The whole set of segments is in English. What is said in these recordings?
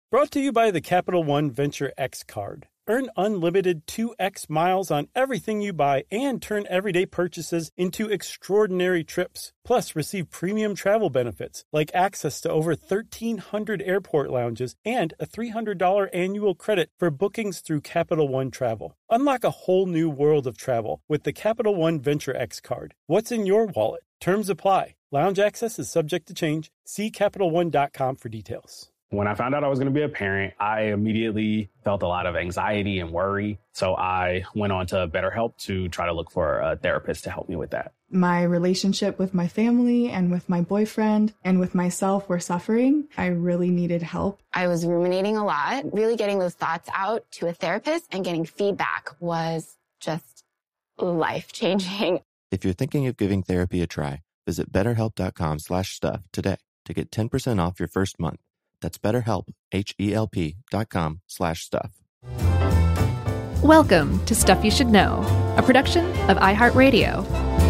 Brought to you by the Capital One Venture X card. Earn unlimited 2x miles on everything you buy and turn everyday purchases into extraordinary trips. Plus, receive premium travel benefits like access to over 1,300 airport lounges and a $300 annual credit for bookings through Capital One Travel. Unlock a whole new world of travel with the Capital One Venture X card. What's in your wallet? Terms apply. Lounge access is subject to change. See CapitalOne.com for details. When I found out I was going to be a parent, I immediately felt a lot of anxiety and worry. So I went on to BetterHelp to try to look for a therapist to help me with that. My relationship with my family and with my boyfriend and with myself were suffering. I really needed help. I was ruminating a lot. Really getting those thoughts out to a therapist and getting feedback was just life-changing. If you're thinking of giving therapy a try, visit BetterHelp.com/stuff today to get 10% off your first month. That's BetterHelp, HELP.com/stuff. Welcome to Stuff You Should Know, a production of iHeartRadio.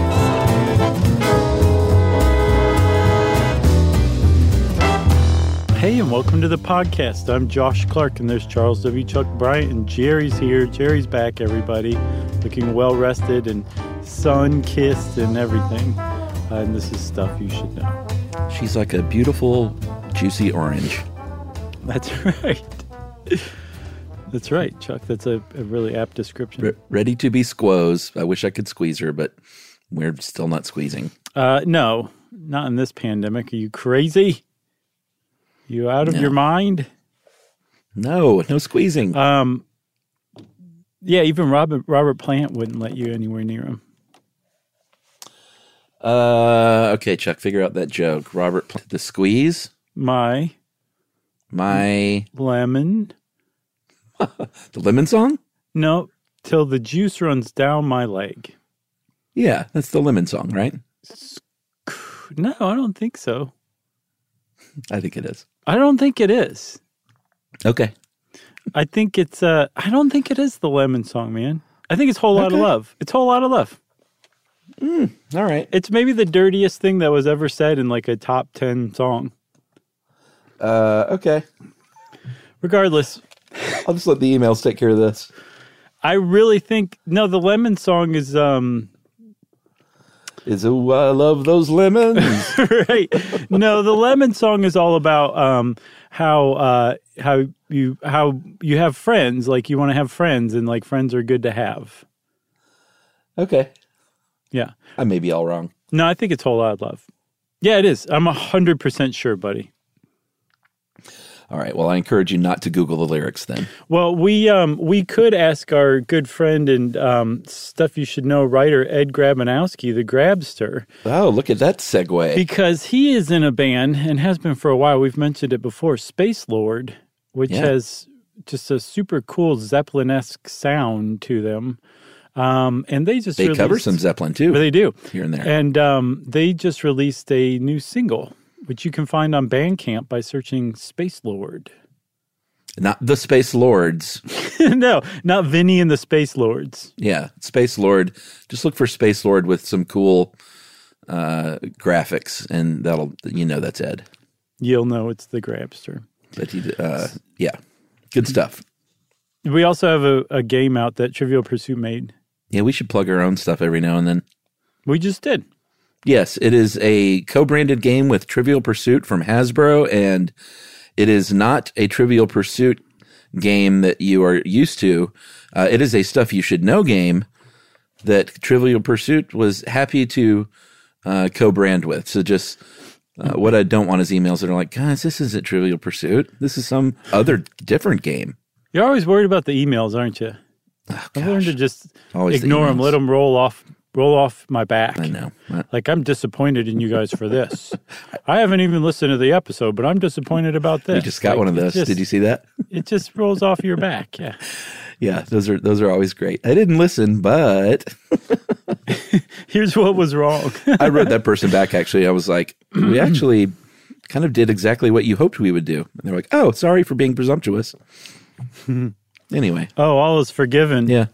Hey, and welcome to the podcast. I'm Josh Clark, and there's Charles W. Chuck Bryant, and Jerry's here. Jerry's back, everybody, looking well-rested and sun-kissed and everything. And this is Stuff You Should Know. She's like a beautiful, juicy orange. That's right. That's right, Chuck. That's a really apt description. Ready to be squoze. I wish I could squeeze her, but we're still not squeezing. No, not in this pandemic. Are you crazy? You out of your mind? No squeezing. Yeah, even Robert Plant wouldn't let you anywhere near him. Okay, Chuck, figure out that joke. Robert Plant, the squeeze? My lemon. The lemon song? No, till the juice runs down my leg. Yeah, that's the lemon song, right? No, I don't think so. I think it is. I don't think it is. Okay. I think it's, I don't think it is the lemon song, man. I think it's Whole Lot of Love. It's Whole Lot of Love. All right. It's maybe the dirtiest thing that was ever said in like a top 10 song. Okay. Regardless. I'll just let the emails take care of this. I really think, no, the lemon song is, I love those lemons. right. No, the lemon song is all about, how you have friends, like you want to have friends and like friends are good to have. Okay. Yeah. I may be all wrong. No, I think it's Whole Lot of Love. Yeah, it is. I'm 100% sure, buddy. All right. Well, I encourage you not to Google the lyrics then. Well, we could ask our good friend and Stuff You Should Know writer Ed Grabanowski, the Grabster. Oh, look at that segue. Because he is in a band and has been for a while. We've mentioned it before, Space Lord, which has just a super cool Zeppelin-esque sound to them. And they cover some Zeppelin too. They do. Here and there. And they just released a new single, which you can find on Bandcamp by searching Space Lord. Not the Space Lords. No, not Vinny and the Space Lords. Yeah, Space Lord. Just look for Space Lord with some cool graphics, and that's Ed. You'll know it's the Grabster. But yeah, good stuff. We also have a game out that Trivial Pursuit made. Yeah, we should plug our own stuff every now and then. We just did. Yes, it is a co-branded game with Trivial Pursuit from Hasbro, and it is not a Trivial Pursuit game that you are used to. It is a Stuff You Should Know game that Trivial Pursuit was happy to co-brand with. So just what I don't want is emails that are like, guys, this isn't Trivial Pursuit. This is some other different game. You're always worried about the emails, aren't you? Oh, I've learned to just always ignore them, let them roll off my back. I know. Like, I'm disappointed in you guys for this. I haven't even listened to the episode, but I'm disappointed about this. You just got one of those. Did you see that? It just rolls off your back. Yeah. Yeah, those are always great. I didn't listen, but here's what was wrong. I wrote that person back, actually. I was like, we actually kind of did exactly what you hoped we would do. And they're like, oh, sorry for being presumptuous. Anyway. Oh, all is forgiven. Yeah.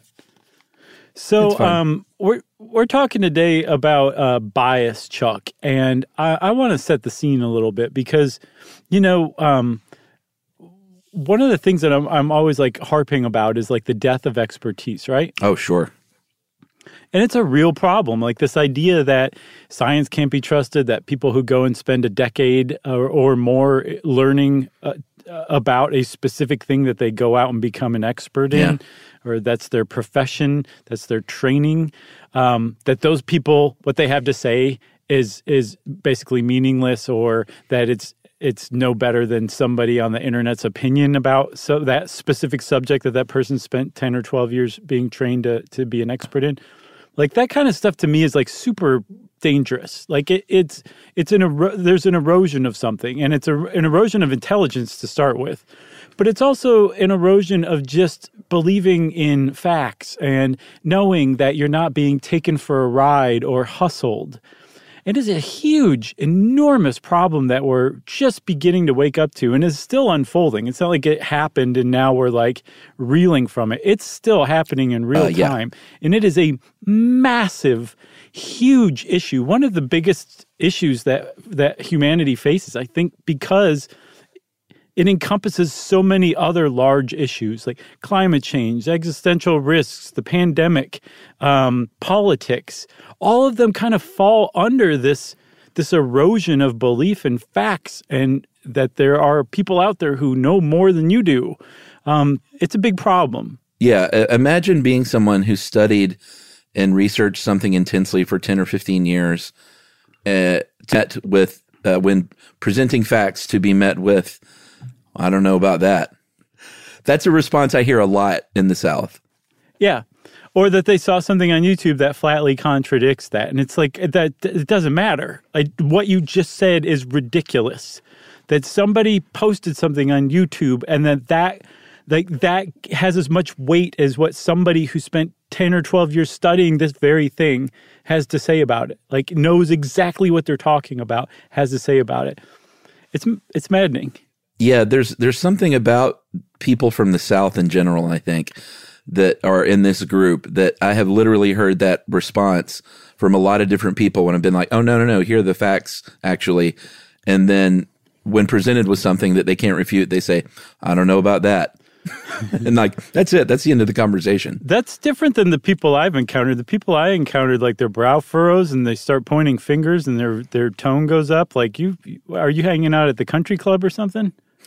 So we're talking today about bias, Chuck, and I want to set the scene a little bit because, one of the things that I'm always like harping about is like the death of expertise, right? Oh, sure. And it's a real problem. Like this idea that science can't be trusted, that people who go and spend a decade or more learning about a specific thing that they go out and become an expert in, or that's their profession, that's their training, that those people, what they have to say is basically meaningless, or that it's no better than somebody on the internet's opinion about that specific subject that person spent 10 or 12 years being trained to be an expert in. Like that kind of stuff to me is like super dangerous. Like there's an erosion of something, and it's an erosion of intelligence to start with. But it's also an erosion of just believing in facts and knowing that you're not being taken for a ride or hustled. It is a huge, enormous problem that we're just beginning to wake up to and is still unfolding. It's not like it happened and now we're like reeling from it. It's still happening in real time. And it is a massive, huge issue. One of the biggest issues that humanity faces, I think, because it encompasses so many other large issues like climate change, existential risks, the pandemic, politics. All of them kind of fall under this erosion of belief in facts, and that there are people out there who know more than you do. It's a big problem. Yeah. Imagine being someone who studied and researched something intensely for 10 or 15 years, when presenting facts to be met with, I don't know about that. That's a response I hear a lot in the South. Yeah. Or that they saw something on YouTube that flatly contradicts that. And it's like, that it doesn't matter. Like what you just said is ridiculous. That somebody posted something on YouTube and that has as much weight as what somebody who spent 10 or 12 years studying this very thing has to say about it. Like knows exactly what they're talking about, has to say about it. It's maddening. Yeah, there's something about people from the South in general, I think, that are in this group that I have literally heard that response from a lot of different people when I've been like, oh, no, here are the facts, actually. And then when presented with something that they can't refute, they say, I don't know about that. And like, that's it. That's the end of the conversation. That's different than the people I've encountered. The people I encountered, like their brow furrows and they start pointing fingers and their tone goes up. Like, are you hanging out at the country club or something?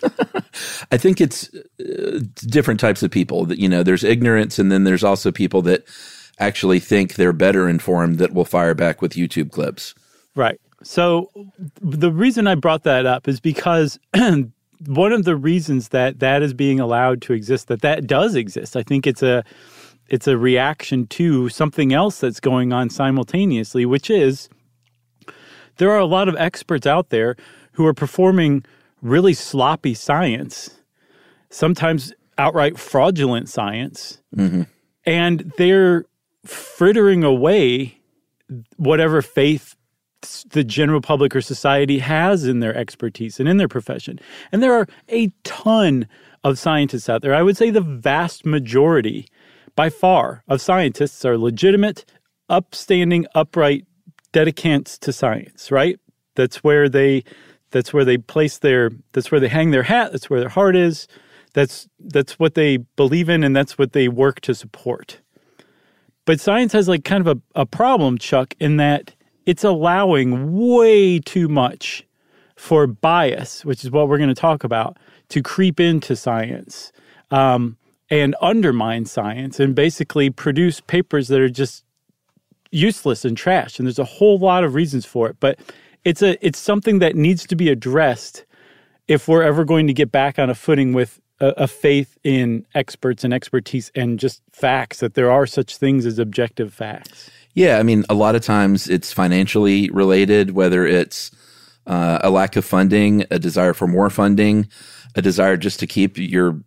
I think it's different types of people. That, you know, there's ignorance, and then there's also people that actually think they're better informed that will fire back with YouTube clips. Right. So the reason I brought that up is because one of the reasons that is being allowed to exist, that does exist, I think it's a reaction to something else that's going on simultaneously, which is there are a lot of experts out there who are performing really sloppy science, sometimes outright fraudulent science, and they're frittering away whatever faith the general public or society has in their expertise and in their profession. And there are a ton of scientists out there. I would say the vast majority, by far, of scientists are legitimate, upstanding, upright dedicants to science, right? That's where they place that's where they hang their hat, that's where their heart is, that's what they believe in, and that's what they work to support. But science has like kind of a problem, Chuck, in that it's allowing way too much for bias, which is what we're going to talk about, to creep into science and undermine science and basically produce papers that are just useless and trash. And there's a whole lot of reasons for it, but it's something that needs to be addressed if we're ever going to get back on a footing with a faith in experts and expertise and just facts, that there are such things as objective facts. Yeah, I mean, a lot of times it's financially related, whether it's a lack of funding, a desire for more funding, a desire just to keep your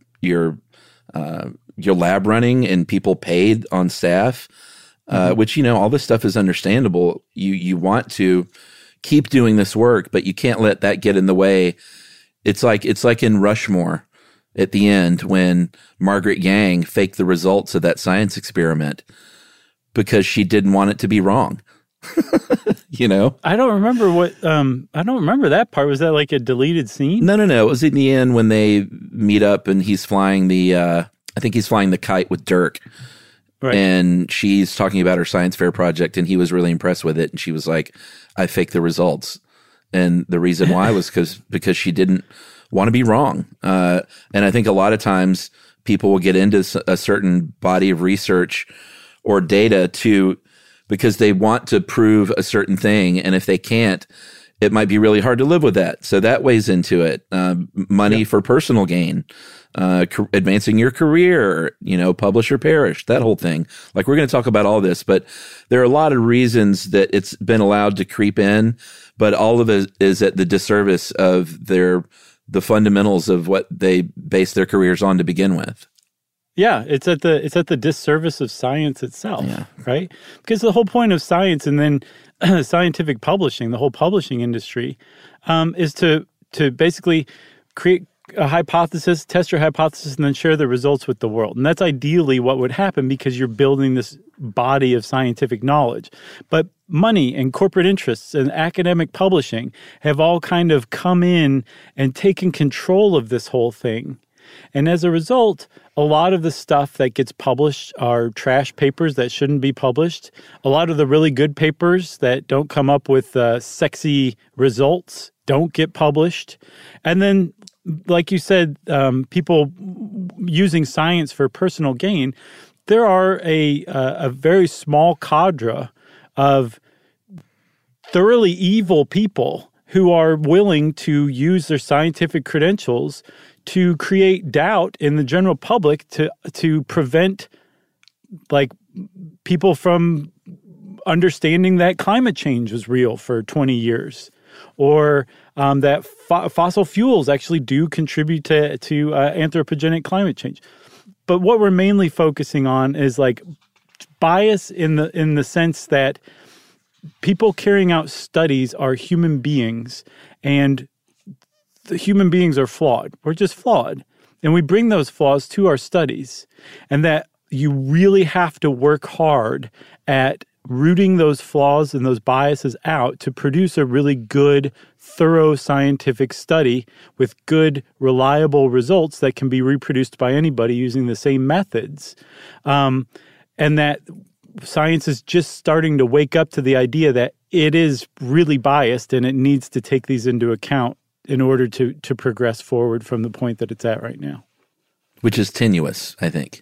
lab running and people paid on staff, which, you know, all this stuff is understandable. You want to keep doing this work, but you can't let that get in the way. It's like in Rushmore at the end when Margaret Yang faked the results of that science experiment because she didn't want it to be wrong. you know? I don't remember I don't remember that part. Was that like a deleted scene? No. It was in the end when they meet up and he's flying I think he's flying the kite with Dirk. Right. And she's talking about her science fair project, and he was really impressed with it. And she was like, I faked the results. And the reason why was because she didn't want to be wrong. And I think a lot of times people will get into a certain body of research or data because they want to prove a certain thing. And if they can't, it might be really hard to live with that. So that weighs into it. Money for personal gain. Advancing your career, publish or perish, that whole thing. Like, we're going to talk about all this, but there are a lot of reasons that it's been allowed to creep in, but all of it is at the disservice of the fundamentals of what they base their careers on to begin with. Yeah, it's at the disservice of science itself, right? Because the whole point of science and then scientific publishing, the whole publishing industry, is to basically create a hypothesis, test your hypothesis, and then share the results with the world. And that's ideally what would happen because you're building this body of scientific knowledge. But money and corporate interests and academic publishing have all kind of come in and taken control of this whole thing. And as a result, a lot of the stuff that gets published are trash papers that shouldn't be published. A lot of the really good papers that don't come up with sexy results don't get published. And then, like you said, people using science for personal gain, there are a very small cadre of thoroughly evil people who are willing to use their scientific credentials to create doubt in the general public to prevent like people from understanding that climate change was real for 20 years. Or that fossil fuels actually do contribute to anthropogenic climate change. But what we're mainly focusing on is like bias in the sense that people carrying out studies are human beings, and the human beings are flawed. We're just flawed. And we bring those flaws to our studies, and that you really have to work hard at rooting those flaws and those biases out to produce a really good, thorough scientific study with good, reliable results that can be reproduced by anybody using the same methods. And that science is just starting to wake up to the idea that it is really biased and it needs to take these into account in order to progress forward from the point that it's at right now. Which is tenuous, I think.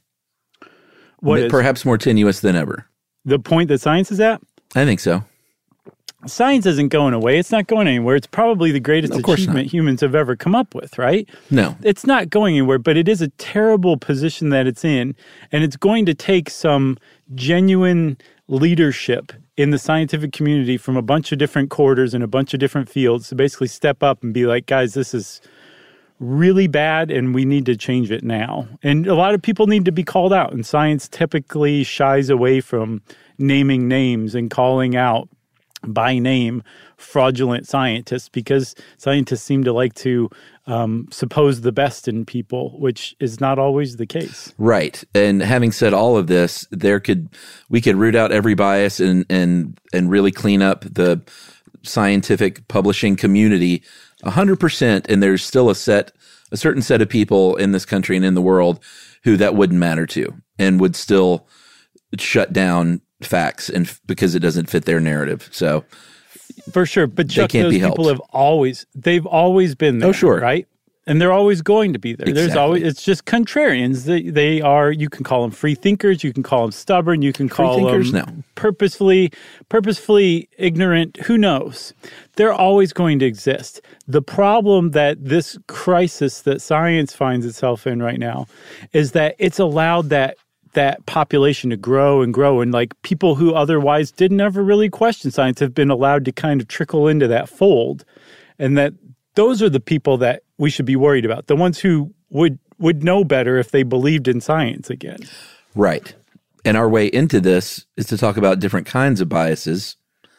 Perhaps more tenuous than ever. The point that science is at? I think so. Science isn't going away. It's not going anywhere. It's probably the greatest achievement humans have ever come up with, right? No. It's not going anywhere, but it is a terrible position that it's in, and it's going to take some genuine leadership in the scientific community from a bunch of different quarters and a bunch of different fields to basically step up and be like, guys, this is really bad and we need to change it now. And a lot of people need to be called out, and science typically shies away from naming names and calling out by name fraudulent scientists, because scientists seem to like to suppose the best in people, which is not always the case. Right. And having said all of this, we could root out every bias and really clean up the scientific publishing community 100%, and there's still a certain set of people in this country and in the world who that wouldn't matter to and would still shut down facts and because it doesn't fit their narrative. So for sure, but Chuck, those people they've always been there. Oh, sure, right? And they're always going to be there. Exactly. It's just contrarians. They are, you can call them free thinkers, you can call them stubborn, you can call them purposefully ignorant, who knows? They're always going to exist. The problem that this crisis that science finds itself in right now is that it's allowed that population to grow and grow, and like people who otherwise didn't ever really question science have been allowed to kind of trickle into that fold, and that those are the people that we should be worried about, the ones who would know better if they believed in science again. Right. And our way into this is to talk about different kinds of biases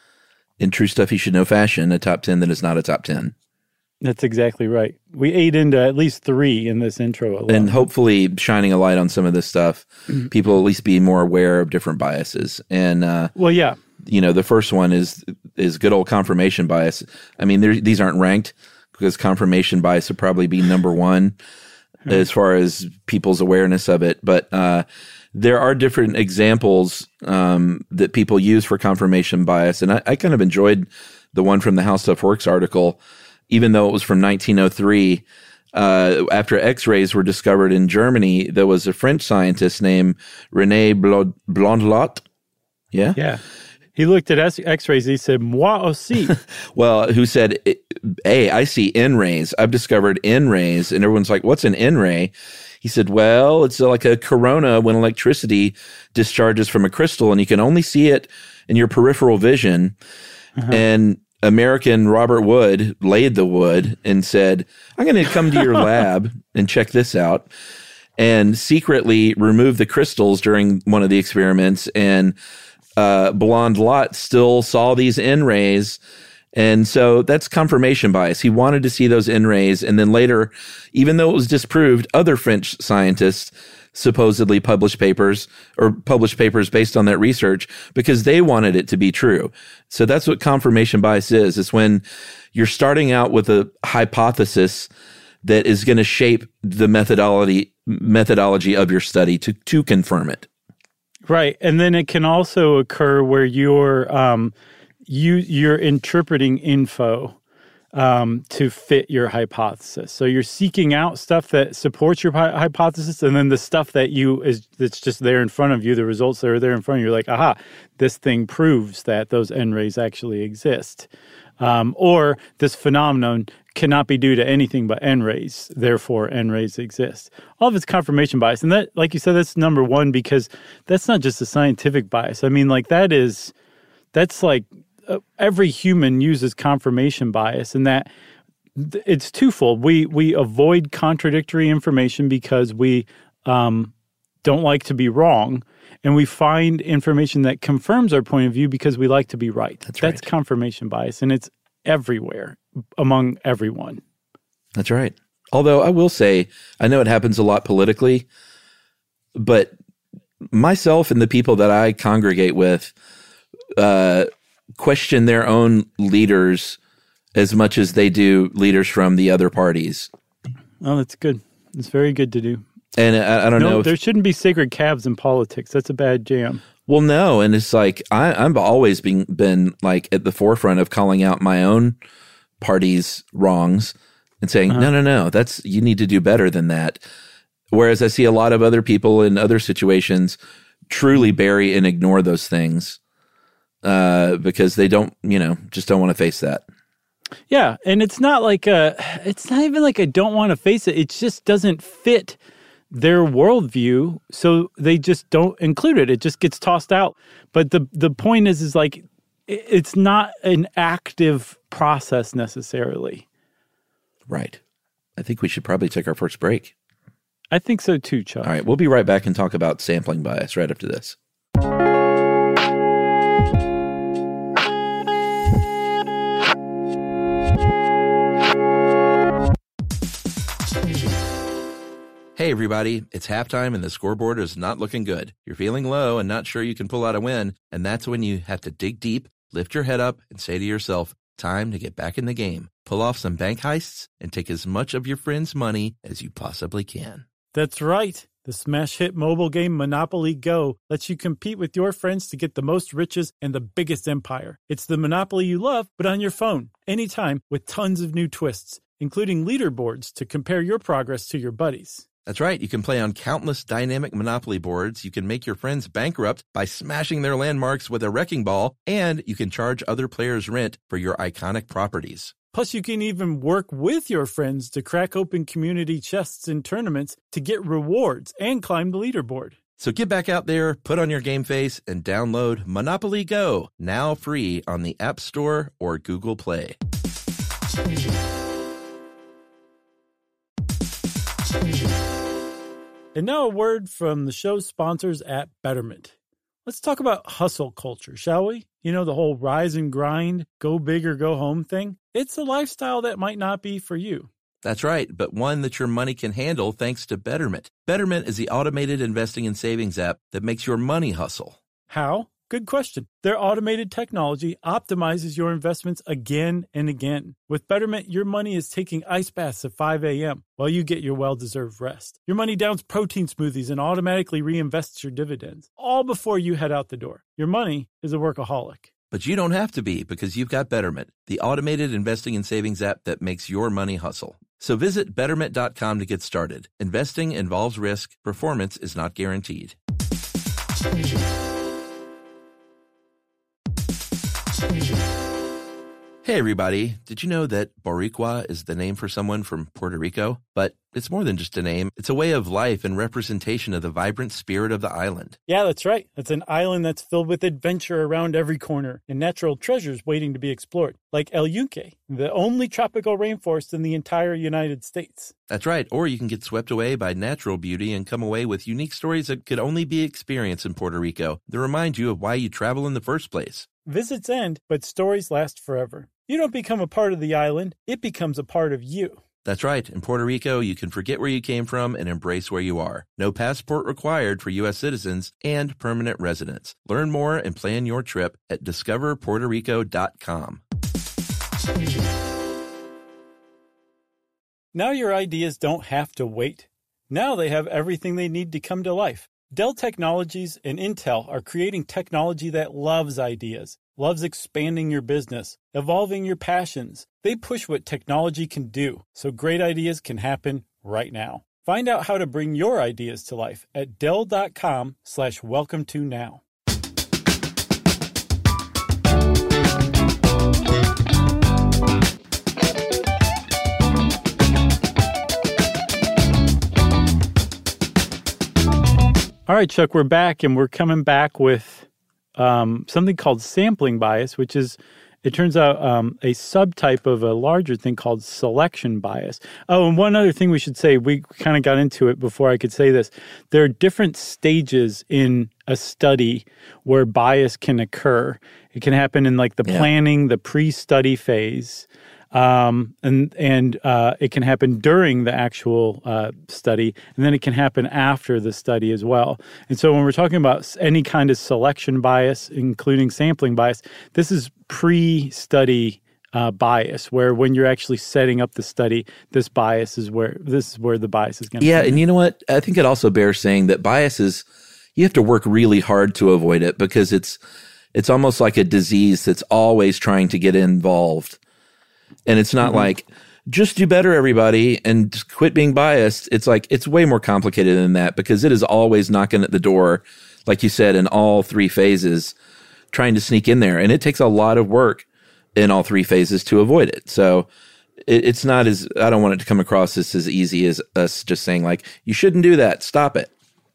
in True Stuff You Should Know fashion, a top 10 that is not a top 10. That's exactly right. We ate into at least 3 in this intro alone. And hopefully shining a light on some of this stuff, people at least be more aware of different biases. And well, yeah. the first one is good old confirmation bias. I mean, these aren't ranked because confirmation bias would probably be number one as far as people's awareness of it. But there are different examples that people use for confirmation bias. And I kind of enjoyed the one from the How Stuff Works article, even though it was from 1903. After X-rays were discovered in Germany, there was a French scientist named René Blondlot. Yeah? Yeah. He looked at X-rays. He said, moi aussi. Well, who said, hey, I see N-rays. I've discovered N-rays. And everyone's like, what's an N-ray? He said, well, it's like a corona when electricity discharges from a crystal, and you can only see it in your peripheral vision. Uh-huh. And American Robert Wood laid the wood and said, I'm going to come to your lab and check this out, and secretly remove the crystals during one of the experiments. And Blondlot still saw these N-rays. And so that's confirmation bias. He wanted to see those N-rays. And then later, even though it was disproved, other French scientists supposedly published papers based on that research because they wanted it to be true. So that's what confirmation bias is. It's when you're starting out with a hypothesis that is going to shape the methodology of your study to confirm it. Right. And then it can also occur where you're interpreting info to fit your hypothesis. So you're seeking out stuff that supports your hypothesis, and then the stuff that's just there in front of you, the results that are there in front of you, you're like, aha, this thing proves that those N-rays actually exist. Or this phenomenon cannot be due to anything but N-rays, therefore N-rays exist. All of it's confirmation bias. And that, like you said, that's number one, because that's not just a scientific bias. I mean, like that's like every human uses confirmation bias, and that it's twofold. We avoid contradictory information because we don't like to be wrong, and we find information that confirms our point of view because we like to be right. That's confirmation bias, and it's everywhere among everyone. That's right. Although I will say, I know it happens a lot politically, but myself and the people that I congregate with question their own leaders as much as they do leaders from the other parties. Oh, that's good. It's very good to do. And I don't know. There shouldn't be sacred calves in politics. That's a bad jam. Well, no. And it's like, I've always been like at the forefront of calling out my own party's wrongs and saying, no, you need to do better than that. Whereas I see a lot of other people in other situations truly bury and ignore those things because they don't, just don't want to face that. Yeah. And it's not even like I don't want to face it. It just doesn't fit their worldview, so they just don't include it. It just gets tossed out. But the point is like, it's not an active process necessarily. Right. I think we should probably take our first break. I think so too, Chuck. All right. We'll be right back and talk about sampling bias right after this. Hey, everybody, it's halftime and the scoreboard is not looking good. You're feeling low and not sure you can pull out a win, and that's when you have to dig deep, lift your head up, and say to yourself, time to get back in the game. Pull off some bank heists and take as much of your friends' money as you possibly can. That's right. The smash hit mobile game Monopoly Go lets you compete with your friends to get the most riches and the biggest empire. It's the Monopoly you love, but on your phone, anytime, with tons of new twists, including leaderboards to compare your progress to your buddies. That's right. You can play on countless dynamic Monopoly boards. You can make your friends bankrupt by smashing their landmarks with a wrecking ball, and you can charge other players rent for your iconic properties. Plus, you can even work with your friends to crack open community chests in tournaments to get rewards and climb the leaderboard. So get back out there, put on your game face, and download Monopoly Go, now free on the App Store or Google Play. And now a word from the show's sponsors at Betterment. Let's talk about hustle culture, shall we? You know, the whole rise and grind, go big or go home thing. It's a lifestyle that might not be for you. That's right, but one that your money can handle thanks to Betterment. Betterment is the automated investing and savings app that makes your money hustle. How? Good question. Their automated technology optimizes your investments again and again. With Betterment, your money is taking ice baths at 5 a.m. while you get your well-deserved rest. Your money downs protein smoothies and automatically reinvests your dividends, all before you head out the door. Your money is a workaholic. But you don't have to be, because you've got Betterment, the automated investing and savings app that makes your money hustle. So visit Betterment.com to get started. Investing involves risk. Performance is not guaranteed. Hey everybody, did you know that Boricua is the name for someone from Puerto Rico? But it's more than just a name. It's a way of life and representation of the vibrant spirit of the island. Yeah, that's right. It's an island that's filled with adventure around every corner and natural treasures waiting to be explored, like El Yunque, the only tropical rainforest in the entire United States. That's right. Or you can get swept away by natural beauty and come away with unique stories that could only be experienced in Puerto Rico that remind you of why you travel in the first place. Visits end, but stories last forever. You don't become a part of the island, it becomes a part of you. That's right. In Puerto Rico, you can forget where you came from and embrace where you are. No passport required for U.S. citizens and permanent residents. Learn more and plan your trip at discoverpuertorico.com. Now your ideas don't have to wait. Now they have everything they need to come to life. Dell Technologies and Intel are creating technology that loves ideas, loves expanding your business, evolving your passions. They push what technology can do, so great ideas can happen right now. Find out how to bring your ideas to life at Dell.com/welcome-to-now. All right, Chuck, we're back, and we're coming back with something called sampling bias, which is, it turns out, a subtype of a larger thing called selection bias. Oh, and one other thing we should say, we kind of got into it before I could say this. There are different stages in a study where bias can occur. It can happen in like the planning, the pre-study phase. And it can happen during the actual study, and then it can happen after the study as well. And so when we're talking about any kind of selection bias, including sampling bias, this is pre-study bias, where when you're actually setting up the study, this is where the bias is going to come in. And you know what? I think it also bears saying that bias is, you have to work really hard to avoid it, because it's almost like a disease that's always trying to get involved. And it's not like, just do better, everybody, and just quit being biased. It's like, it's way more complicated than that, because it is always knocking at the door, like you said, in all three phases, trying to sneak in there. And it takes a lot of work in all three phases to avoid it. So it's not as, I don't want it to come across as easy as us just saying like, you shouldn't do that, stop it.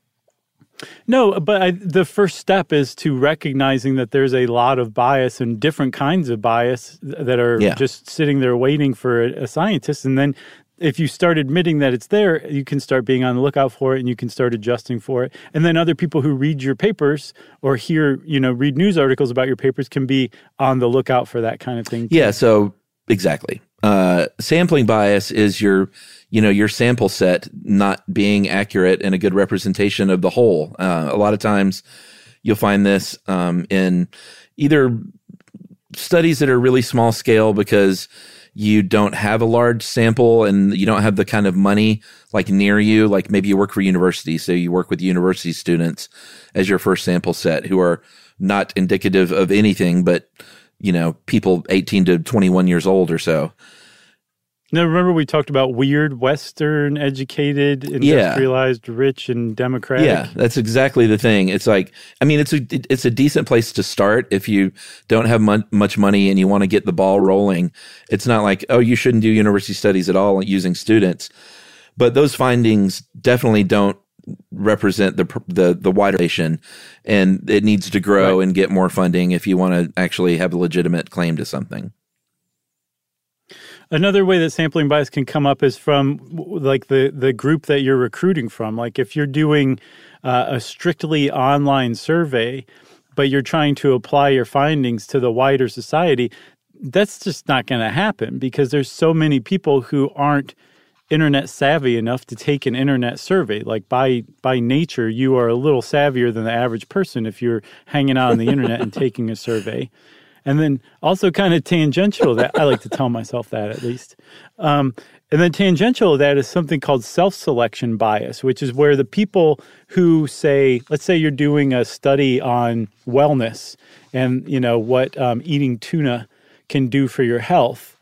No, but the first step is to recognizing that there's a lot of bias and different kinds of bias that are just sitting there waiting for a scientist. And then if you start admitting that it's there, you can start being on the lookout for it, and you can start adjusting for it. And then other people who read your papers or read news articles about your papers can be on the lookout for that kind of thing too. Yeah, so exactly. Sampling bias is your sample set not being accurate and a good representation of the whole. A lot of times you'll find this in either studies that are really small scale because you don't have a large sample and you don't have the kind of money like near you, like maybe you work for university, so you work with university students as your first sample set who are not indicative of anything but people 18 to 21 years old or so. Now, remember we talked about weird, Western, educated, industrialized, rich, and democratic? Yeah, that's exactly the thing. It's like, I mean, it's a decent place to start if you don't have much money and you want to get the ball rolling. It's not like, oh, you shouldn't do university studies at all using students. But those findings definitely don't represent the wider nation, and it needs to grow and get more funding if you want to actually have a legitimate claim to something. Another way that sampling bias can come up is from like the group that you're recruiting from. Like if you're doing a strictly online survey, but you're trying to apply your findings to the wider society, that's just not going to happen because there's so many people who aren't internet savvy enough to take an internet survey. Like by nature, you are a little savvier than the average person if you're hanging out on the internet and taking a survey. And then also kind of tangential to that, I like to tell myself that at least. And then tangential to that is something called self-selection bias, which is where the people who say, let's say you're doing a study on wellness and, what eating tuna can do for your health.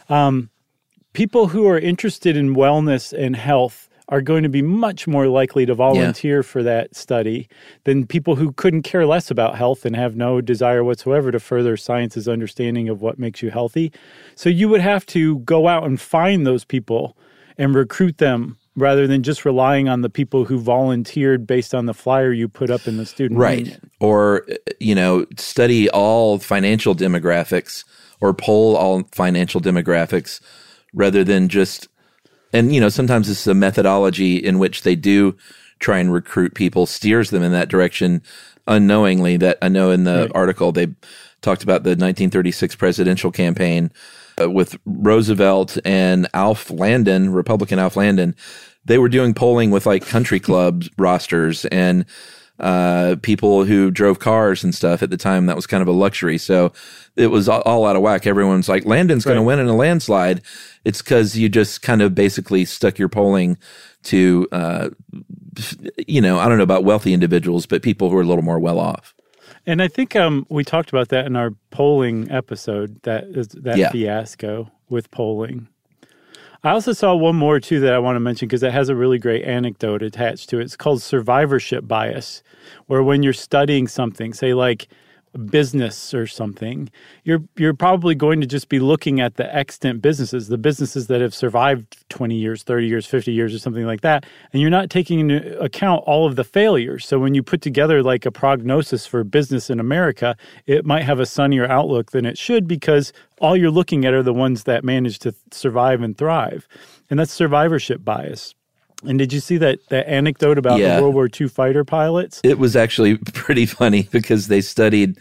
People who are interested in wellness and health are going to be much more likely to volunteer for that study than people who couldn't care less about health and have no desire whatsoever to further science's understanding of what makes you healthy. So you would have to go out and find those people and recruit them rather than just relying on the people who volunteered based on the flyer you put up in the student union. Or, study all financial demographics or poll all financial demographics rather than just... And, sometimes it's a methodology in which they do try and recruit people, steers them in that direction unknowingly. That I know in the article they talked about the 1936 presidential campaign with Roosevelt and Alf Landon, Republican Alf Landon. They were doing polling with like country club rosters and people who drove cars and stuff. At the time, that was kind of a luxury. So it was all out of whack. Everyone's like, Landon's going to win in a landslide. It's because you just kind of basically stuck your polling to, I don't know about wealthy individuals, but people who are a little more well off. And I think we talked about that in our polling episode, that fiasco with polling. I also saw one more, too, that I want to mention because it has a really great anecdote attached to it. It's called survivorship bias, where when you're studying something, say like business or something, you're probably going to just be looking at the extant businesses, the businesses that have survived 20 years, 30 years, 50 years or something like that, and you're not taking into account all of the failures. So when you put together like a prognosis for business in America, it might have a sunnier outlook than it should because all you're looking at are the ones that manage to survive and thrive. And that's survivorship bias. And did you see that anecdote about the World War II fighter pilots? It was actually pretty funny because they studied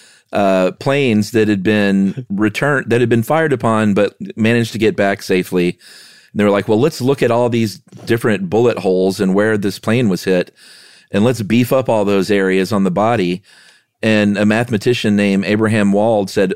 planes that had been fired upon but managed to get back safely. And they were like, well, let's look at all these different bullet holes and where this plane was hit, and let's beef up all those areas on the body. And a mathematician named Abraham Wald said,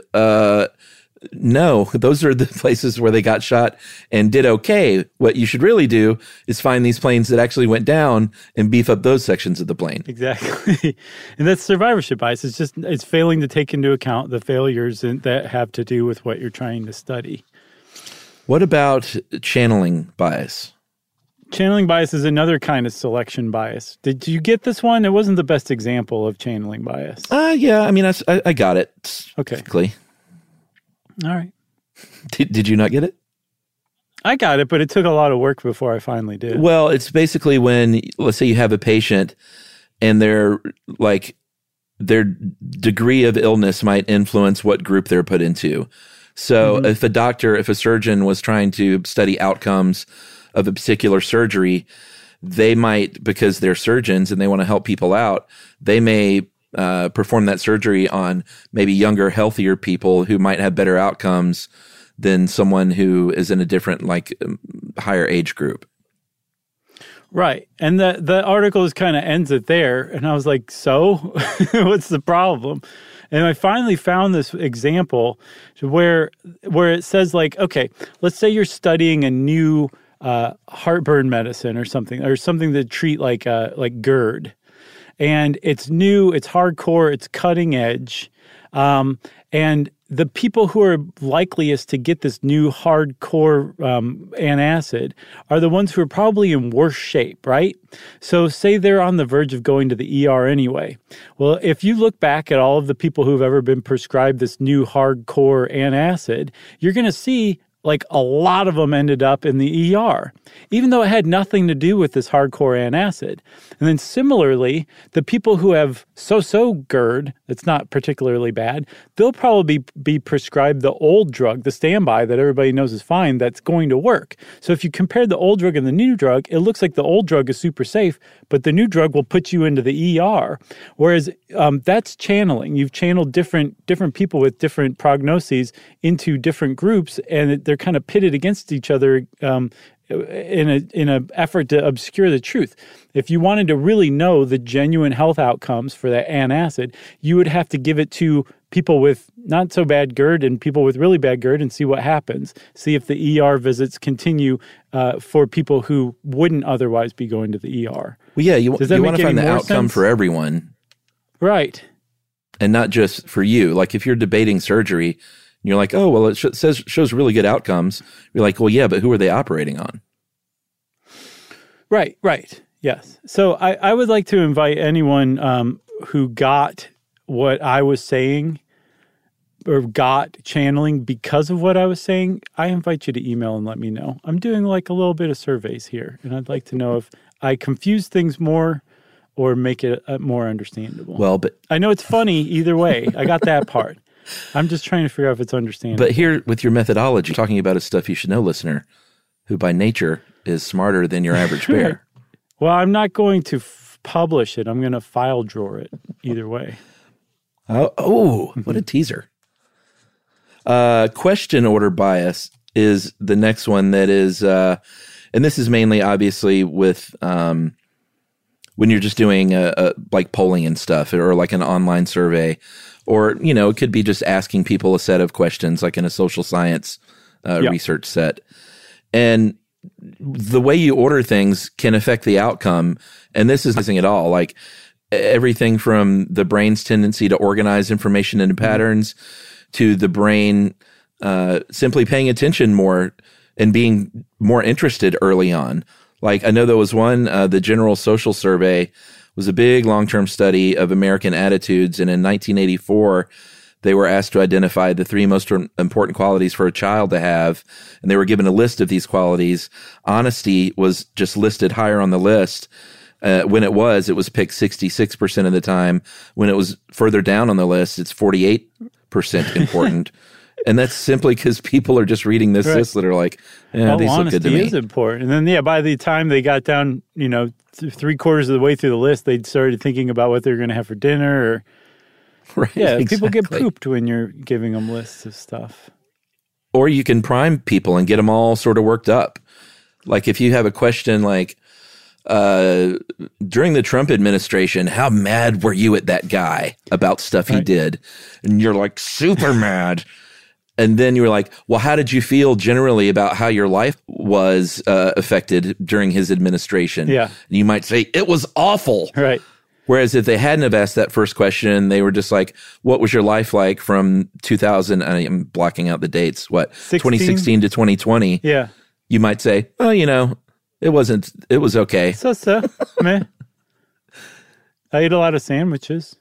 no, those are the places where they got shot and did okay. What you should really do is find these planes that actually went down and beef up those sections of the plane. Exactly. And that's survivorship bias. It's failing to take into account the failures that have to do with what you're trying to study. What about channeling bias? Channeling bias is another kind of selection bias. Did you get this one? It wasn't the best example of channeling bias. Yeah, I mean, I got it. Okay. Quickly. All right. Did you not get it? I got it, but it took a lot of work before I finally did. Well, it's basically when, let's say you have a patient and their degree of illness might influence what group they're put into. So if a surgeon was trying to study outcomes of a particular surgery, they might, because they're surgeons and they want to help people out, they may perform that surgery on maybe younger, healthier people who might have better outcomes than someone who is in a different, higher age group. Right. And the article kind of ends it there. And I was like, so what's the problem? And I finally found this example where it says okay, let's say you're studying a new heartburn medicine or something to treat like GERD. And it's new, it's hardcore, it's cutting edge. And the people who are likeliest to get this new hardcore antacid are the ones who are probably in worse shape, right? So say they're on the verge of going to the ER anyway. Well, if you look back at all of the people who've ever been prescribed this new hardcore antacid, you're going to see a lot of them ended up in the ER, even though it had nothing to do with this hardcore antacid. And then similarly, the people who have so-so GERD, that's not particularly bad, they'll probably be prescribed the old drug, the standby that everybody knows is fine, that's going to work. So if you compare the old drug and the new drug, it looks like the old drug is super safe, but the new drug will put you into the ER. Whereas that's channeling. You've channeled different people with different prognoses into different groups, and they're kind of pitted against each other in an effort to obscure the truth. If you wanted to really know the genuine health outcomes for that antacid, you would have to give it to people with not so bad GERD and people with really bad GERD and see what happens. See if the ER visits continue for people who wouldn't otherwise be going to the ER. Well, yeah, you want to find the outcome for everyone. Right. And not just for you. Like if you're debating surgery and you're like, oh, well, it shows really good outcomes. You're like, well, yeah, but who are they operating on? Right. Yes. So I would like to invite anyone who got what I was saying or got channeling because of what I was saying. I invite you to email and let me know. I'm doing like a little bit of surveys here, and I'd like to know if I confuse things more or make it more understandable. Well, but I know it's funny either way. I got that part. I'm just trying to figure out if it's understandable. But here, with your methodology, talking about a stuff you should know listener, who by nature is smarter than your average bear. Well, I'm not going to publish it. I'm going to file drawer it either way. Oh, what a teaser. Question order bias is the next one that is, and this is mainly obviously with when you're just doing like polling and stuff or like an online survey, or, you know, it could be just asking people a set of questions like in a social science research set. And the way you order things can affect the outcome. And this is nothing at all. Like everything from the brain's tendency to organize information into patterns to the brain simply paying attention more and being more interested early on. Like I know there was one, the General Social Survey was a big long-term study of American attitudes. And in 1984, they were asked to identify the 3 most important qualities for a child to have. And they were given a list of these qualities. Honesty was just listed higher on the list. When it was picked 66% of the time. When it was further down on the list, it's 48% important. And that's simply because people are just reading this list that are like, yeah, these look good to me. Honesty is important. And then, by the time they got down, 3/4 of the way through the list, they'd started thinking about what they were going to have for dinner. Or, people get pooped when you're giving them lists of stuff. Or you can prime people and get them all sort of worked up. Like if you have a question like, during the Trump administration, how mad were you at that guy about stuff he did? And you're like, super mad. And then you were like, well, how did you feel generally about how your life was affected during his administration? Yeah. And you might say, it was awful. Right. Whereas if they hadn't have asked that first question, they were just like, what was your life like from 2000? I'm blocking out the dates. 2016 to 2020? Yeah. You might say, well, it was okay. So, meh. I ate a lot of sandwiches.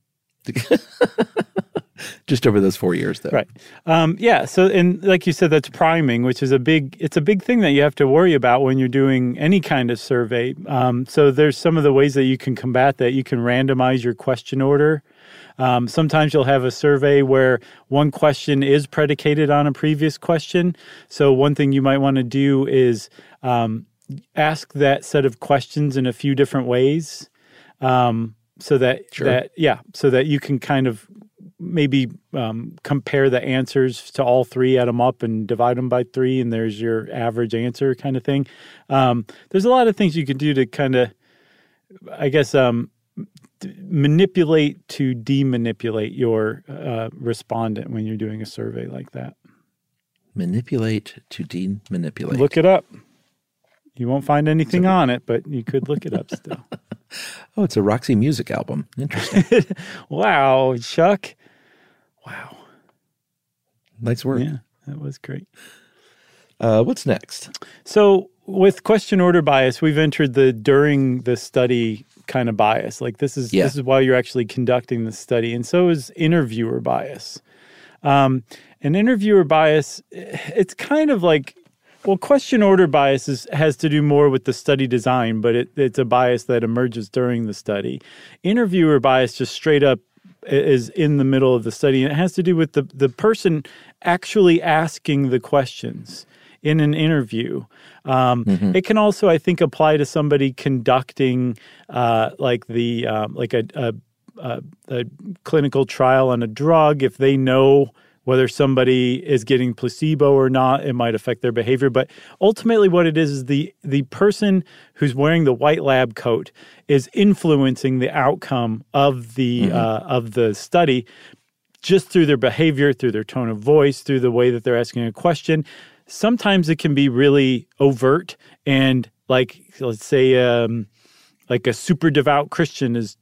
Just over those 4 years, though. Right. So, and like you said, that's priming, which is a big thing that you have to worry about when you're doing any kind of survey. So there's some of the ways that you can combat that. You can randomize your question order. Sometimes you'll have a survey where one question is predicated on a previous question. So one thing you might want to do is ask that set of questions in a few different ways, so that you can kind of maybe compare the answers to all 3, add them up and divide them by 3, and there's your average answer kind of thing. There's a lot of things you can do to kind of, I guess, manipulate to demanipulate your respondent when you're doing a survey like that. Manipulate to demanipulate. Look it up. You won't find anything on it, but you could look it up still. Oh, it's a Roxy Music album. Interesting. Wow, Chuck. Wow. Nice work. Yeah, that was great. What's next? So with question order bias, we've entered the during the study kind of bias. Like this is while you're actually conducting the study. And so is interviewer bias. And interviewer bias, it's kind of like, well, question order bias has to do more with the study design, but it's a bias that emerges during the study. Interviewer bias just straight up is in the middle of the study, and it has to do with the person actually asking the questions in an interview. It can also, I think, apply to somebody conducting like a clinical trial on a drug. If they know whether somebody is getting placebo or not, it might affect their behavior. But ultimately what it is the person who's wearing the white lab coat is influencing the outcome of the study just through their behavior, through their tone of voice, through the way that they're asking a question. Sometimes it can be really overt, and like, let's say, like a super devout Christian is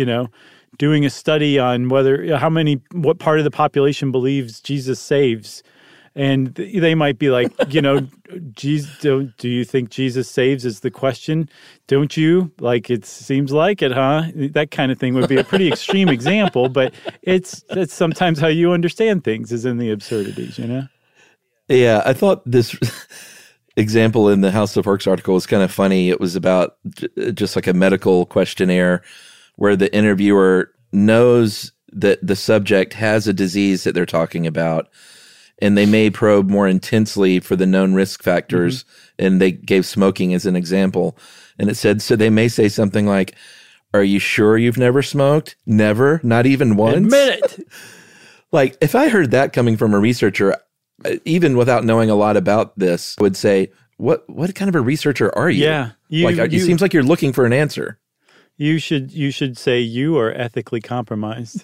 doing a study on what part of the population believes Jesus saves. And they might be like, Jesus, do you think Jesus saves is the question? Don't you? Like, it seems like it, huh? That kind of thing would be a pretty extreme example, but that's sometimes how you understand things, is in the absurdities, Yeah, I thought this example in the House of Works article was kind of funny. It was about just like a medical questionnaire where the interviewer knows that the subject has a disease that they're talking about, and they may probe more intensely for the known risk factors. And they gave smoking as an example. And it said, so they may say something like, are you sure you've never smoked? Never? Not even once? Admit it. Like, if I heard that coming from a researcher, even without knowing a lot about this, I would say, what kind of a researcher are you? Yeah. It seems like you're looking for an answer. You should say you are ethically compromised.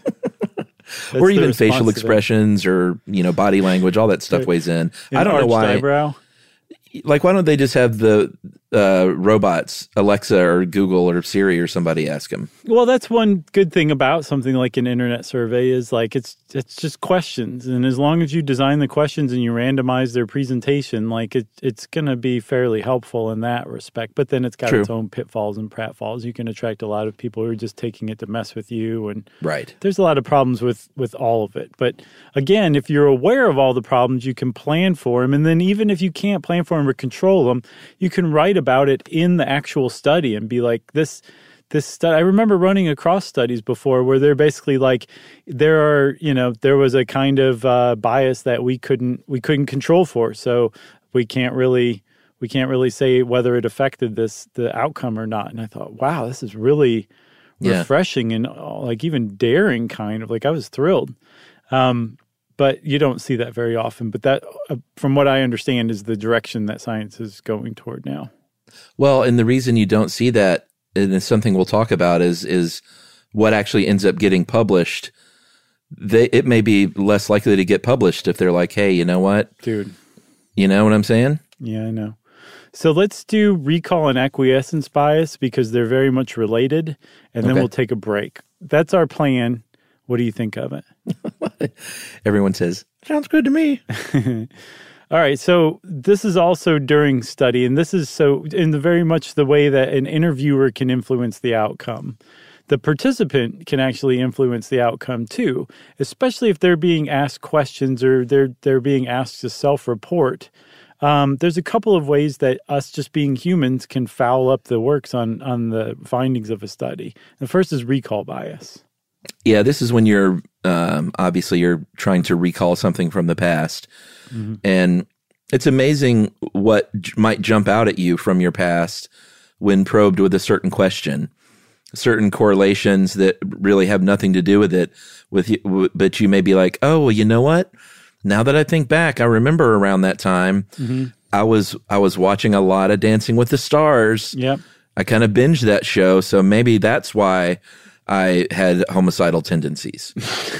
Or even facial expressions or, body language, all that stuff weighs in. I don't know why. Eyebrow. Like, why don't they just have the robots, Alexa or Google or Siri or somebody ask them? Well, that's one good thing about something like an internet survey is like it's just questions. And as long as you design the questions and you randomize their presentation, like it's going to be fairly helpful in that respect. But then it's got its own pitfalls and pratfalls. You can attract a lot of people who are just taking it to mess with you. And there's a lot of problems with all of it. But again, if you're aware of all the problems, you can plan for them. And then even if you can't plan for them or control them, you can write about it in the actual study and be like, this study. I remember running across studies before where they're basically like, there was a kind of bias that we couldn't control for, so we can't really say whether it affected the outcome or not. And I thought, wow, this is really refreshing and like even daring, kind of. Like, I was thrilled. But you don't see that very often. But that, from what I understand, is the direction that science is going toward now. Well, and the reason you don't see that, and it's something we'll talk about, is what actually ends up getting published. It may be less likely to get published if they're like, hey, you know what? Dude. You know what I'm saying? Yeah, I know. So let's do recall and acquiescence bias because they're very much related, and then we'll take a break. That's our plan. What do you think of it? Everyone says, sounds good to me. All right. So this is also during study, and this is so in very much the way that an interviewer can influence the outcome. The participant can actually influence the outcome too, especially if they're being asked questions or they're being asked to self-report. There's a couple of ways that us just being humans can foul up the works on the findings of a study. The first is recall bias. Yeah, this is when you're obviously you're trying to recall something from the past. Mm-hmm. And it's amazing what might jump out at you from your past when probed with a certain question, certain correlations that really have nothing to do with it. But you may be like, oh, well, you know what? Now that I think back, I remember around that time, I was watching a lot of Dancing with the Stars. Yep. I kind of binged that show, so maybe that's why I had homicidal tendencies.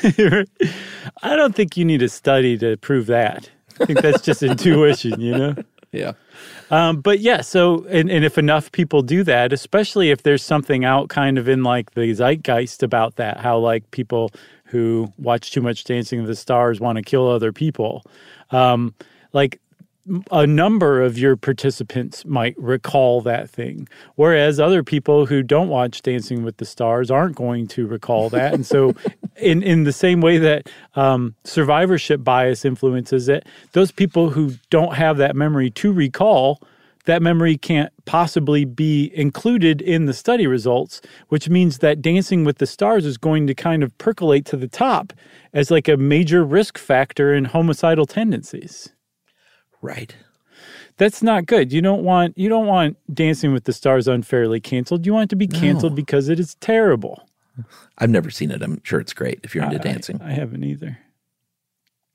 I don't think you need a study to prove that. I think that's just intuition, Yeah. But yeah, so, and if enough people do that, especially if there's something out kind of in like the zeitgeist about that, how like people who watch too much Dancing with the Stars want to kill other people, like a number of your participants might recall that thing, whereas other people who don't watch Dancing with the Stars aren't going to recall that. And so in the same way that survivorship bias influences it, those people who don't have that memory to recall, that memory can't possibly be included in the study results, which means that Dancing with the Stars is going to kind of percolate to the top as like a major risk factor in homicidal tendencies. Right. That's not good. You don't want Dancing with the Stars unfairly canceled. You want it to be canceled because it is terrible. I've never seen it. I'm sure it's great if you're into dancing. I haven't either.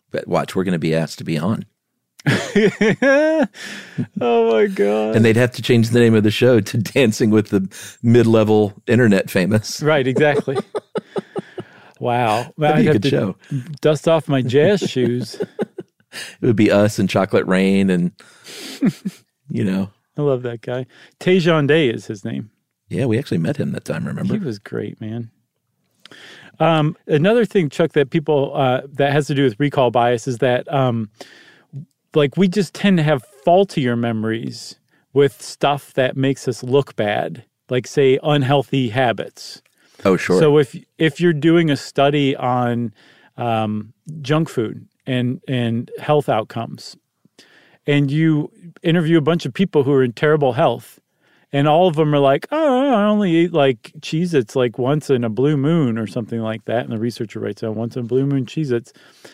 But watch, we're going to be asked to be on. Oh my God. And they'd have to change the name of the show to Dancing with the Mid-Level Internet Famous. Right, exactly. Wow. That'd be a good show. Dust off my jazz shoes. It would be us and Chocolate Rain and, you know. I love that guy. Tejon Day is his name. Yeah, we actually met him that time, remember? He was great, man. Another thing, Chuck, that people, that has to do with recall bias is that, like, we just tend to have faultier memories with stuff that makes us look bad, like, say, unhealthy habits. Oh, sure. So if you're doing a study on junk food and health outcomes, and you interview a bunch of people who are in terrible health, and all of them are like, oh, I only eat like Cheez-Its like once in a blue moon or something like that. And the researcher writes down once in a blue moon Cheez-Its.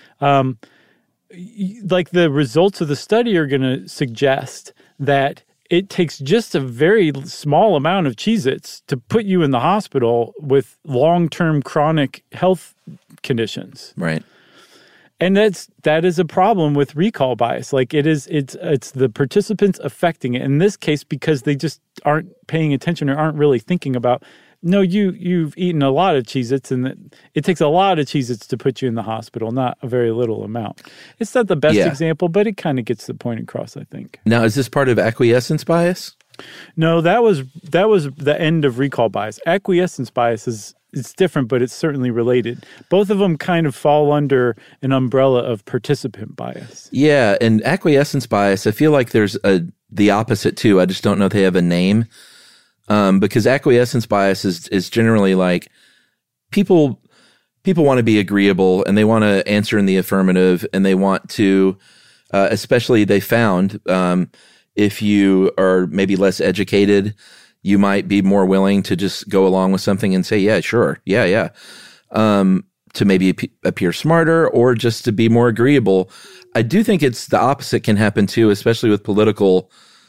Like the results of the study are going to suggest that it takes just a very small amount of Cheez-Its to put you in the hospital with long-term chronic health conditions. Right. And that is a problem with recall bias. Like it's the participants affecting it. In this case, because they just aren't paying attention or aren't really thinking about, no, you've eaten a lot of Cheez-Its, and it takes a lot of Cheez-Its to put you in the hospital, not a very little amount. It's not the best example, but it kind of gets the point across, I think. Now, is this part of acquiescence bias? No, that was the end of recall bias. Acquiescence bias it's different, but it's certainly related. Both of them kind of fall under an umbrella of participant bias. Yeah, and acquiescence bias, I feel like there's the opposite too. I just don't know if they have a name. Because acquiescence bias is generally like people want to be agreeable and they want to answer in the affirmative, and they want to, especially they found, if you are maybe less educated, you might be more willing to just go along with something and say, yeah, sure. Yeah. To maybe appear smarter or just to be more agreeable. I do think it's the opposite can happen too, especially with political,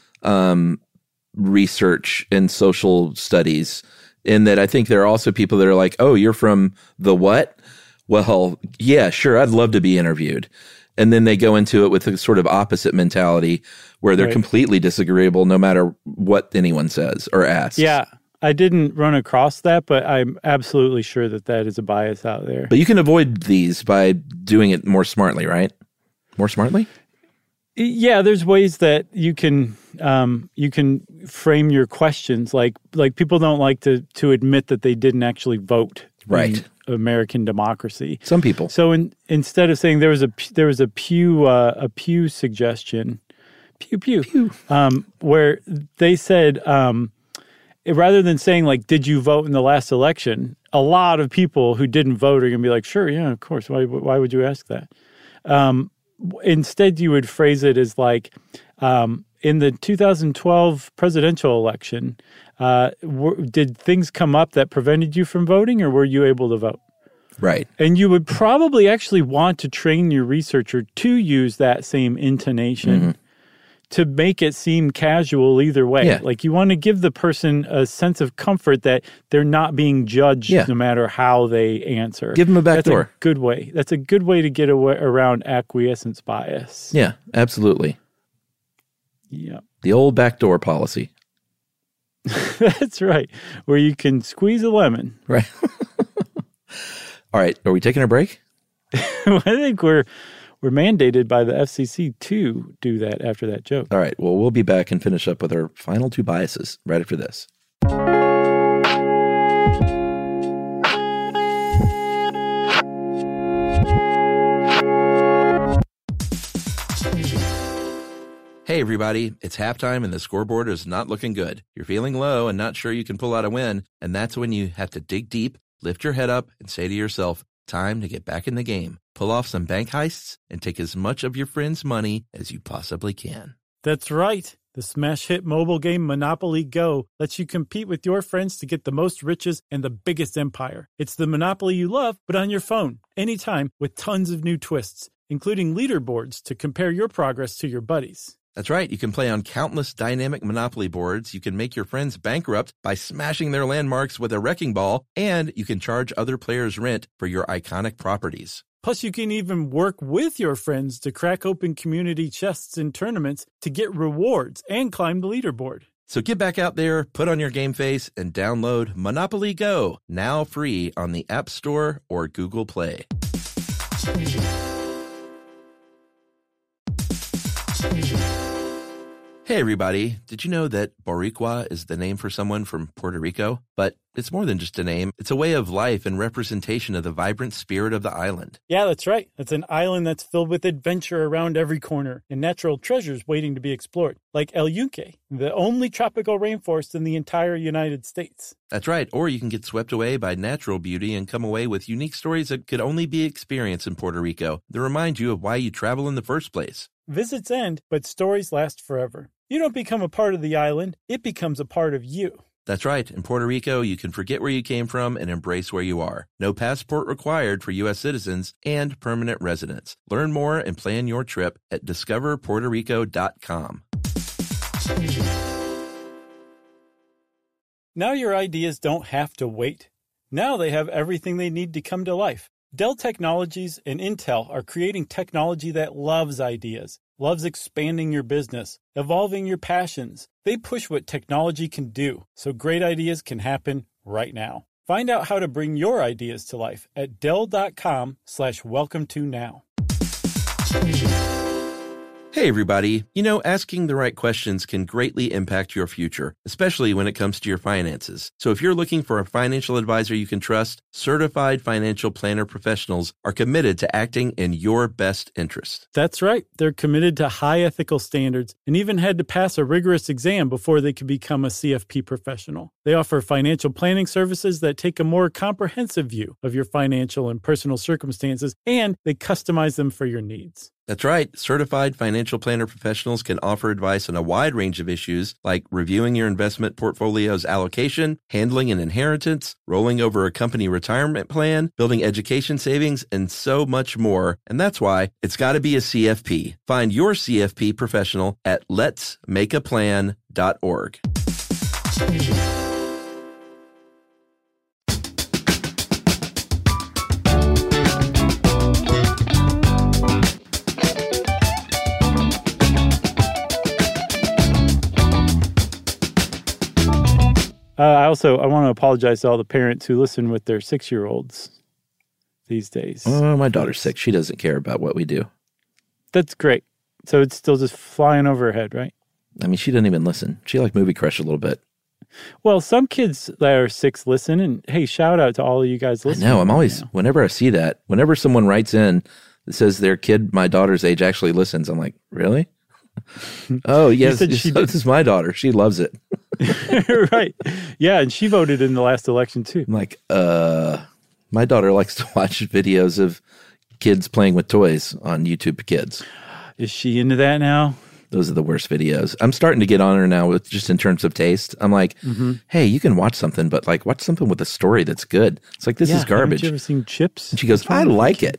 research and social studies, in that I think there are also people that are like, oh, you're from the what? Well, yeah, sure. I'd love to be interviewed. And then they go into it with a sort of opposite mentality where they're completely disagreeable no matter what anyone says or asks. Yeah. I didn't run across that, but I'm absolutely sure that is a bias out there. But you can avoid these by doing it more smartly, right? More smartly? Yeah, there's ways that you can frame your questions. Like people don't like to admit that they didn't actually vote. Right. In American democracy. Some people. So instead of saying there was a Pew suggestion, Pew, where they said rather than saying like, did you vote in the last election? A lot of people who didn't vote are going to be like, sure, yeah, of course. Why would you ask that? Instead, you would phrase it as like, in the 2012 presidential election, did things come up that prevented you from voting, or were you able to vote? Right. And you would probably actually want to train your researcher to use that same intonation to make it seem casual either way. Yeah. Like you want to give the person a sense of comfort that they're not being judged no matter how they answer. Give them a back door. That's a good way. That's a good way to get around acquiescence bias. Yeah, absolutely. Yeah. The old backdoor policy. That's right. Where you can squeeze a lemon. Right. All right. Are we taking a break? I think we're mandated by the FCC to do that after that joke. All right. Well, we'll be back and finish up with our final two biases right after this. Hey, everybody, it's halftime and the scoreboard is not looking good. You're feeling low and not sure you can pull out a win, and that's when you have to dig deep, lift your head up, and say to yourself, time to get back in the game. Pull off some bank heists and take as much of your friends' money as you possibly can. That's right. The smash hit mobile game Monopoly Go lets you compete with your friends to get the most riches and the biggest empire. It's the Monopoly you love, but on your phone, anytime, with tons of new twists, including leaderboards to compare your progress to your buddies. That's right. You can play on countless dynamic Monopoly boards. You can make your friends bankrupt by smashing their landmarks with a wrecking ball, and you can charge other players rent for your iconic properties. Plus, you can even work with your friends to crack open community chests in tournaments to get rewards and climb the leaderboard. So get back out there, put on your game face, and download Monopoly Go, now free on the App Store or Google Play. Hey everybody, did you know that Boricua is the name for someone from Puerto Rico? But it's more than just a name. It's a way of life and representation of the vibrant spirit of the island. Yeah, that's right. It's an island that's filled with adventure around every corner and natural treasures waiting to be explored, like El Yunque, the only tropical rainforest in the entire United States. That's right. Or you can get swept away by natural beauty and come away with unique stories that could only be experienced in Puerto Rico that remind you of why you travel in the first place. Visits end, but stories last forever. You don't become a part of the island, it becomes a part of you. That's right. In Puerto Rico, you can forget where you came from and embrace where you are. No passport required for U.S. citizens and permanent residents. Learn more and plan your trip at discoverpuertorico.com. Now your ideas don't have to wait. Now they have everything they need to come to life. Dell Technologies and Intel are creating technology that loves ideas, loves expanding your business, evolving your passions. They push what technology can do, so great ideas can happen right now. Find out how to bring your ideas to life at Dell.com/welcome-to-now. Hey everybody, you know, asking the right questions can greatly impact your future, especially when it comes to your finances. So if you're looking for a financial advisor you can trust, certified financial planner professionals are committed to acting in your best interest. That's right. They're committed to high ethical standards and even had to pass a rigorous exam before they could become a CFP professional. They offer financial planning services that take a more comprehensive view of your financial and personal circumstances, and they customize them for your needs. That's right. Certified financial planner professionals can offer advice on a wide range of issues like reviewing your investment portfolio's allocation, handling an inheritance, rolling over a company retirement plan, building education savings, and so much more. And that's why it's got to be a CFP. Find your CFP professional at letsmakeaplan.org. I want to apologize to all the parents who listen with their 6-year-olds these days. Oh, my daughter's 6. She doesn't care about what we do. That's great. So it's still just flying over her head, right? I mean, she doesn't even listen. She Movie Crush a little bit. Well, some kids that are 6 listen, and hey, shout out to all of you guys listening. I know. I'm always, whenever I see that, whenever someone writes in that says their kid, my daughter's age, actually listens, I'm like, really? Oh, yes. This is my daughter. She loves it. Right. Yeah, and she voted in the last election, too. I'm like, my daughter likes to watch videos of kids playing with toys on YouTube Kids. Is she into that now? Those are the worst videos. I'm starting to get on her now with just in terms of taste. I'm like, hey, you can watch something, but like watch something with a story that's good. It's like, this is garbage. Haven't you ever seen Chips? And she goes, I like it.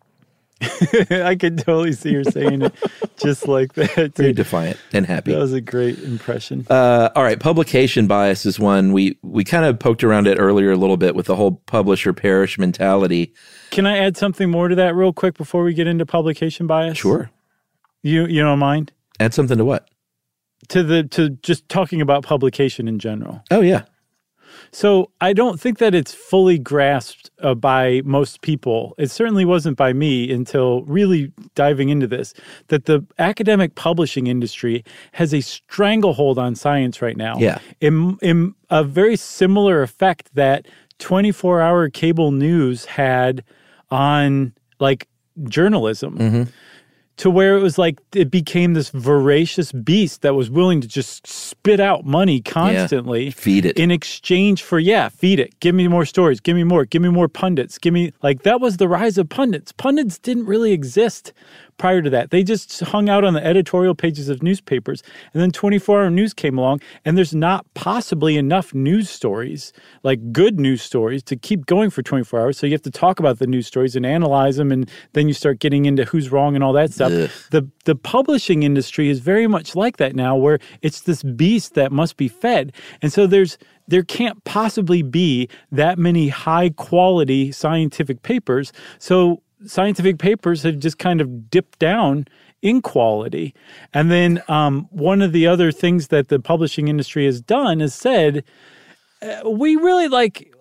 I could totally see her saying it just like that. Very defiant and happy. That was a great impression. All right, publication bias is one. We kind of poked around it earlier a little bit with the whole publisher perish mentality. Can I add something more to that real quick before we get into publication bias? Sure. You don't mind? Add something to what? To just talking about publication in general. Oh, yeah. So I don't think that it's fully grasped by most people. It certainly wasn't by me until really diving into this, that the academic publishing industry has a stranglehold on science right now. Yeah. In a very similar effect that 24-hour cable news had on like journalism. To where it was like it became this voracious beast that was willing to just spit out money constantly. Yeah, feed it. In exchange for, feed it. Give me more stories. Give me more pundits. That was the rise of pundits. Pundits didn't really exist prior to that. They just hung out on the editorial pages of newspapers. And then 24-hour news came along, and there's not possibly enough news stories, like good news stories, to keep going for 24 hours. So you have to talk about the news stories and analyze them, and then you start getting into who's wrong and all that stuff. The publishing industry is very much like that now, where it's this beast that must be fed. And so there can't possibly be that many high-quality scientific papers. So scientific papers have just kind of dipped down in quality. And then one of the other things that the publishing industry has done is said, we really like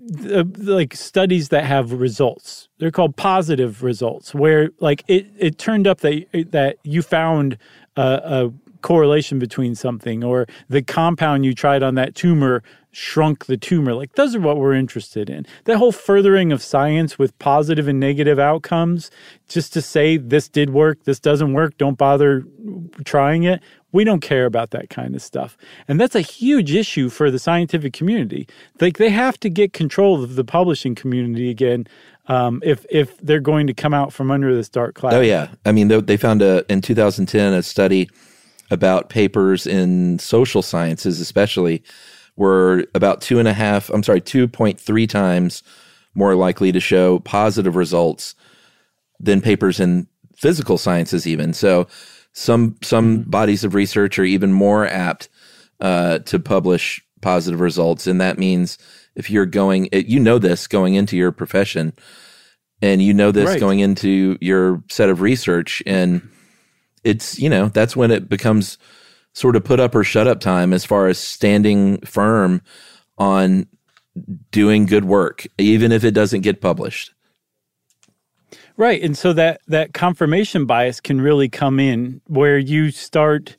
studies that have results. They're called positive results, where like it turned up that you found a correlation between something, or the compound you tried on that tumor shrunk the tumor. Like, those are what we're interested in. That whole furthering of science with positive and negative outcomes, just to say this did work, this doesn't work, don't bother trying it. We don't care about that kind of stuff. And that's a huge issue for the scientific community. Like, they have to get control of the publishing community again if they're going to come out from under this dark cloud. Oh, yeah. I mean, they found in 2010 a study about papers in social sciences, especially, were about 2.3 times more likely to show positive results than papers in physical sciences even. So some bodies of research are even more apt to publish positive results. And that means if you're going into your profession, and this going into your set of research, and it's, that's when it becomes sort of put up or shut up time as far as standing firm on doing good work, even if it doesn't get published. Right. And so that confirmation bias can really come in, where you start,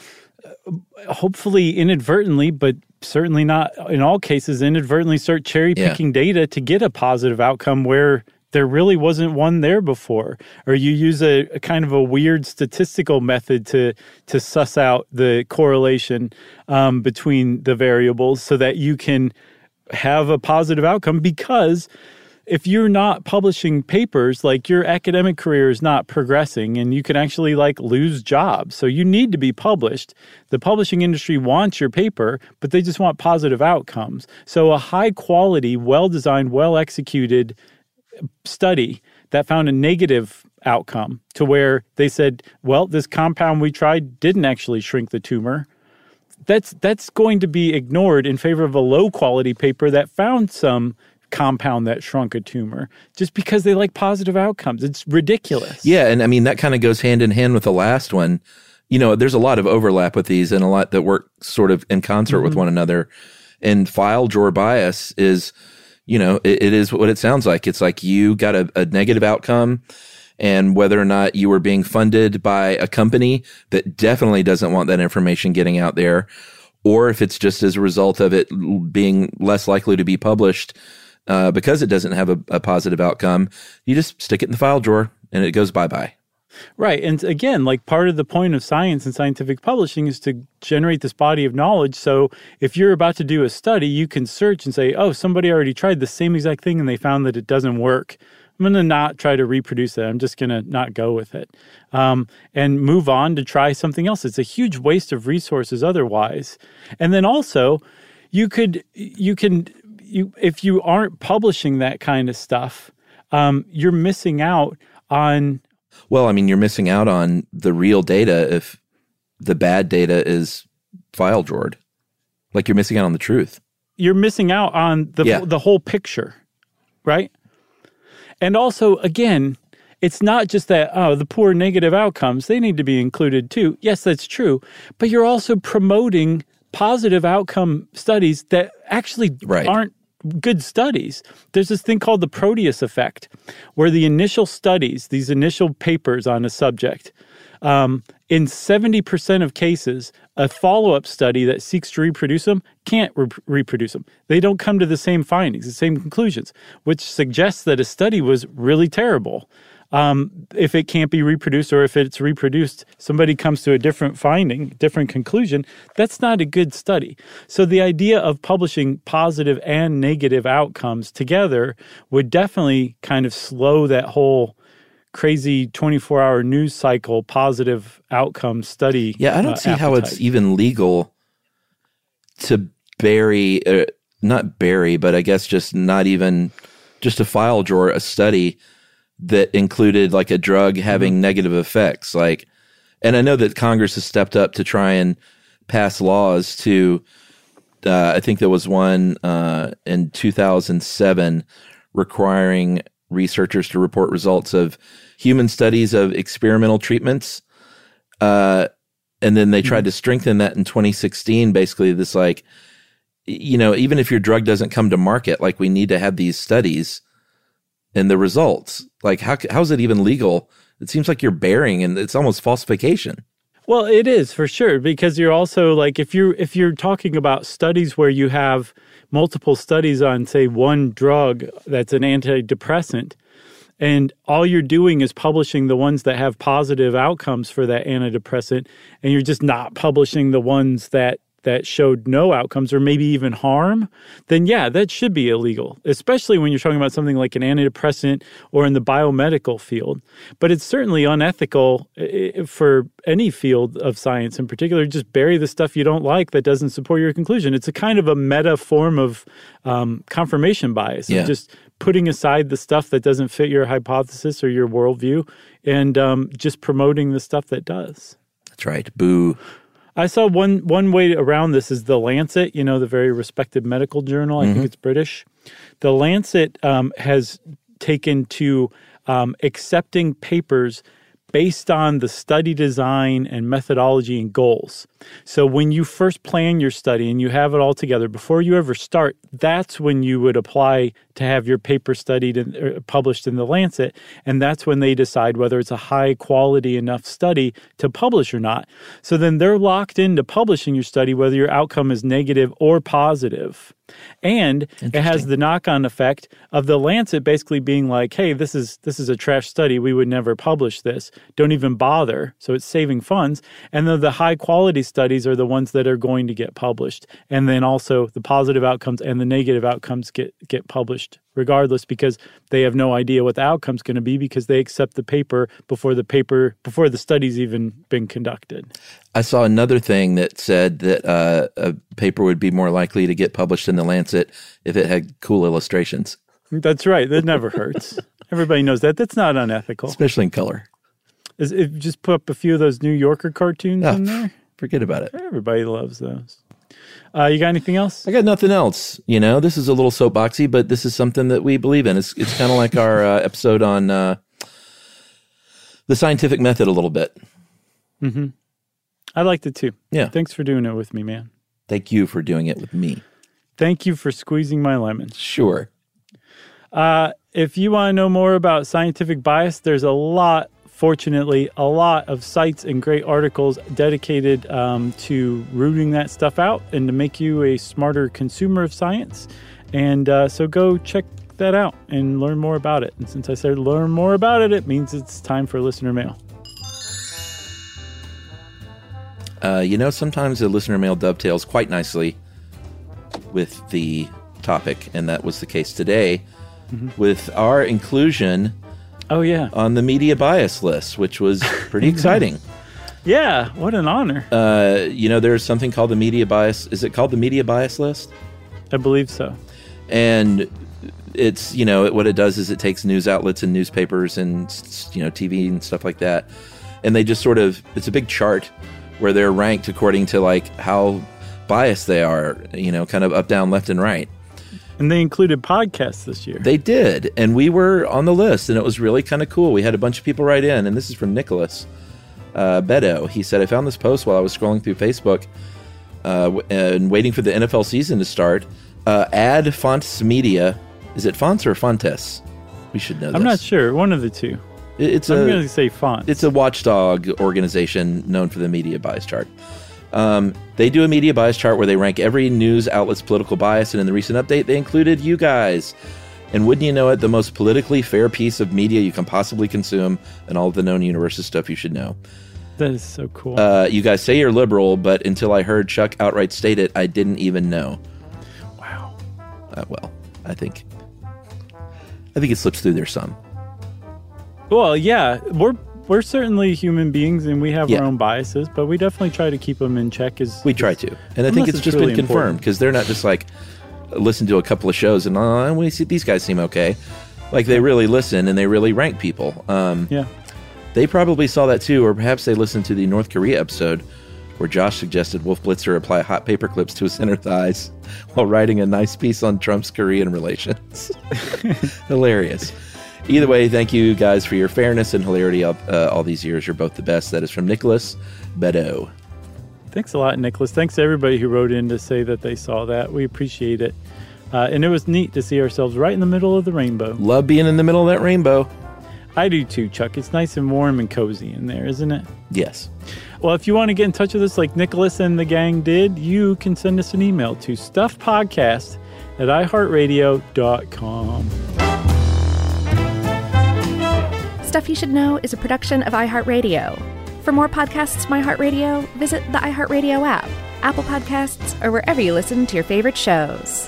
hopefully inadvertently, but certainly not in all cases, inadvertently start cherry picking data to get a positive outcome where there really wasn't one there before. Or you use a kind of a weird statistical method to suss out the correlation between the variables so that you can have a positive outcome. Because if you're not publishing papers, like, your academic career is not progressing, and you can actually lose jobs. So you need to be published. The publishing industry wants your paper, but they just want positive outcomes. So a high quality, well-designed, well-executed study that found a negative outcome, to where they said, well, this compound we tried didn't actually shrink the tumor, that's going to be ignored in favor of a low quality paper that found some compound that shrunk a tumor, just because they like positive outcomes. It's ridiculous. Yeah, and I mean, that kind of goes hand in hand with the last one. There's a lot of overlap with these, and a lot that work sort of in concert with one another. And file drawer bias is, it is what it sounds like. It's like you got a negative outcome, and whether or not you were being funded by a company that definitely doesn't want that information getting out there, or if it's just as a result of it being less likely to be published because it doesn't have a positive outcome, you just stick it in the file drawer and it goes bye-bye. Right. And again, part of the point of science and scientific publishing is to generate this body of knowledge. So if you're about to do a study, you can search and say, oh, somebody already tried the same exact thing and they found that it doesn't work. I'm going to not try to reproduce that. I'm just going to not go with it and move on to try something else. It's a huge waste of resources otherwise. And then also, if you aren't publishing that kind of stuff, you're missing out on... Well, I mean, you're missing out on the real data if the bad data is file drawered. You're missing out on the truth. You're missing out on the whole picture, right? And also, again, it's not just that, the poor negative outcomes, they need to be included too. Yes, that's true. But you're also promoting positive outcome studies that actually aren't good studies. There's this thing called the Proteus effect, where the initial studies, these initial papers on a subject, in 70% of cases, a follow-up study that seeks to reproduce them can't reproduce them. They don't come to the same findings, the same conclusions, which suggests that a study was really terrible. If it can't be reproduced, or if it's reproduced, somebody comes to a different finding, different conclusion, that's not a good study. So the idea of publishing positive and negative outcomes together would definitely kind of slow that whole crazy 24-hour news cycle positive outcome study. Yeah, I don't see how it's even legal to not bury, but I guess just not even just a file drawer, a study that included a drug having negative effects. And I know that Congress has stepped up to try and pass laws to, I think there was one in 2007 requiring researchers to report results of human studies of experimental treatments. And then they tried to strengthen that in 2016, basically this like, even if your drug doesn't come to market, like we need to have these studies and the results. Like how's it even legal? It seems like you're bearing, and it's almost falsification. Well, it is for sure, because you're also like, if you're talking about studies where you have multiple studies on, say, one drug that's an antidepressant, and all you're doing is publishing the ones that have positive outcomes for that antidepressant, and you're just not publishing the ones that showed no outcomes or maybe even harm, then yeah, that should be illegal, especially when you're talking about something like an antidepressant or in the biomedical field. But it's certainly unethical for any field of science in particular, just bury the stuff you don't like that doesn't support your conclusion. It's a kind of a meta form of confirmation bias, of just putting aside the stuff that doesn't fit your hypothesis or your worldview and just promoting the stuff that does. That's right. Boo. I saw one way around this is The Lancet, the very respected medical journal. I think it's British. The Lancet has taken to accepting papers based on the study design and methodology and goals. So when you first plan your study and you have it all together, before you ever start, that's when you would apply to have your paper studied and published in The Lancet. And that's when they decide whether it's a high quality enough study to publish or not. So then they're locked into publishing your study, whether your outcome is negative or positive. And it has the knock-on effect of The Lancet basically being like, hey, this is a trash study. We would never publish this. Don't even bother. So it's saving funds. And then the high-quality studies are the ones that are going to get published. And then also the positive outcomes and the negative outcomes get published regardless, because they have no idea what the outcome's going to be, because they accept the paper before the study's even been conducted. I saw another thing that said that a paper would be more likely to get published in The Lancet if it had cool illustrations. That's right. That never hurts. Everybody knows that. That's not unethical. Especially in color. Just put up a few of those New Yorker cartoons in there. Forget about it. Everybody loves those. You got anything else? I got nothing else. This is a little soapboxy, but this is something that we believe in. It's kind of like our episode on the scientific method a little bit. Mm-hmm. I liked it too. Yeah. Thanks for doing it with me, man. Thank you for doing it with me. Thank you for squeezing my lemon. Sure. If you want to know more about scientific bias, there's fortunately, a lot of sites and great articles dedicated to rooting that stuff out and to make you a smarter consumer of science. And so go check that out and learn more about it. And since I said learn more about it, it means it's time for listener mail. Sometimes the listener mail dovetails quite nicely with the topic, and that was the case today with our inclusion on the media bias list, which was pretty exciting. Yeah, what an honor. There's something called the media bias. Is it called the media bias list? I believe so. And it's, what it does is it takes news outlets and newspapers and, TV and stuff like that. And they just it's a big chart where they're ranked according to like how biased they are, kind of up, down, left, and right. And they included podcasts this year. They did. And we were on the list, and it was really kind of cool. We had a bunch of people write in, and this is from Nicholas Bedo. He said, I found this post while I was scrolling through Facebook and waiting for the NFL season to start. Ad Fonts Media. Is it Fonts or Fontes? We should know this. I'm not sure. One of the two. I'm going to say Fonts. It's a watchdog organization known for the media bias chart. They do a media bias chart where they rank every news outlet's political bias, and in the recent update, they included you guys. And wouldn't you know it, the most politically fair piece of media you can possibly consume, and all of the known universe stuff you should know. That is so cool. You guys say you're liberal, but until I heard Chuck outright state it, I didn't even know. Wow. I think it slips through there some. Well, yeah, we're certainly human beings, and we have our own biases, but we definitely try to keep them in check. We try to, and I think it's just really been confirmed because they're not just like listen to a couple of shows and we see these guys seem okay. Like they really listen and they really rank people. They probably saw that too, or perhaps they listened to the North Korea episode where Josh suggested Wolf Blitzer apply hot paper clips to his inner thighs while writing a nice piece on Trump's Korean relations. Hilarious. Either way, thank you guys for your fairness and hilarity all these years. You're both the best. That is from Nicholas Bedeau. Thanks a lot, Nicholas. Thanks to everybody who wrote in to say that they saw that. We appreciate it. And it was neat to see ourselves right in the middle of the rainbow. Love being in the middle of that rainbow. I do too, Chuck. It's nice and warm and cozy in there, isn't it? Yes. Well, if you want to get in touch with us like Nicholas and the gang did, you can send us an email to stuffpodcast@iheartradio.com. Stuff You Should Know is a production of iHeartRadio. For more podcasts from iHeartRadio, visit the iHeartRadio app, Apple Podcasts, or wherever you listen to your favorite shows.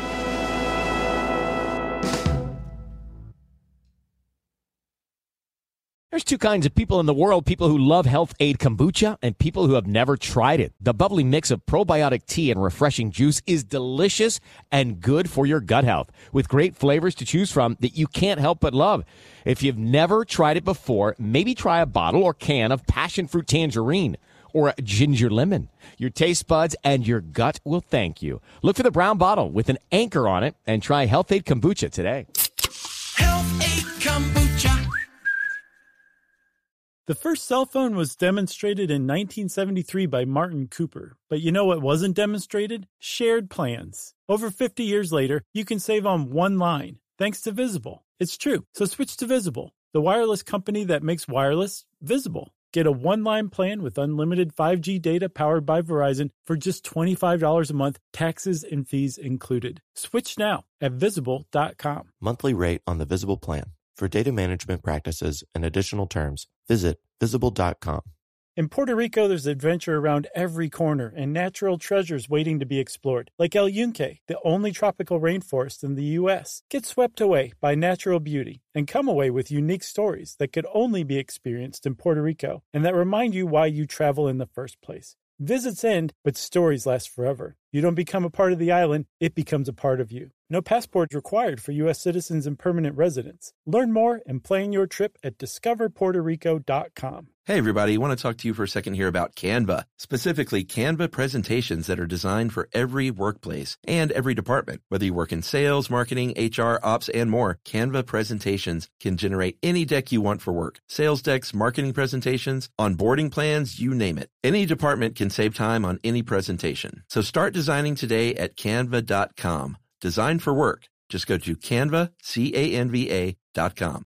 There's two kinds of people in the world, people who love Health Aid Kombucha and people who have never tried it. The bubbly mix of probiotic tea and refreshing juice is delicious and good for your gut health, with great flavors to choose from that you can't help but love. If you've never tried it before, maybe try a bottle or can of passion fruit tangerine or a ginger lemon. Your taste buds and your gut will thank you. Look for the brown bottle with an anchor on it and try Health Aid Kombucha today. Health Aid Kombucha. The first cell phone was demonstrated in 1973 by Martin Cooper. But you know what wasn't demonstrated? Shared plans. Over 50 years later, you can save on one line, thanks to Visible. It's true, so switch to Visible, the wireless company that makes wireless visible. Get a one-line plan with unlimited 5G data powered by Verizon for just $25 a month, taxes and fees included. Switch now at Visible.com. Monthly rate on the Visible plan. For data management practices and additional terms, visit Visible.com. In Puerto Rico, there's adventure around every corner and natural treasures waiting to be explored, like El Yunque, the only tropical rainforest in the U.S. Get swept away by natural beauty and come away with unique stories that could only be experienced in Puerto Rico and that remind you why you travel in the first place. Visits end, but stories last forever. You don't become a part of the island, it becomes a part of you. No passport required for U.S. citizens and permanent residents. Learn more and plan your trip at discoverpuertorico.com. Hey, everybody. I want to talk to you for a second here about Canva, specifically Canva presentations that are designed for every workplace and every department. Whether you work in sales, marketing, HR, ops, and more, Canva presentations can generate any deck you want for work. Sales decks, marketing presentations, onboarding plans, you name it. Any department can save time on any presentation. So start designing today at canva.com. Design for work. Just go to Canva, CANVA.com.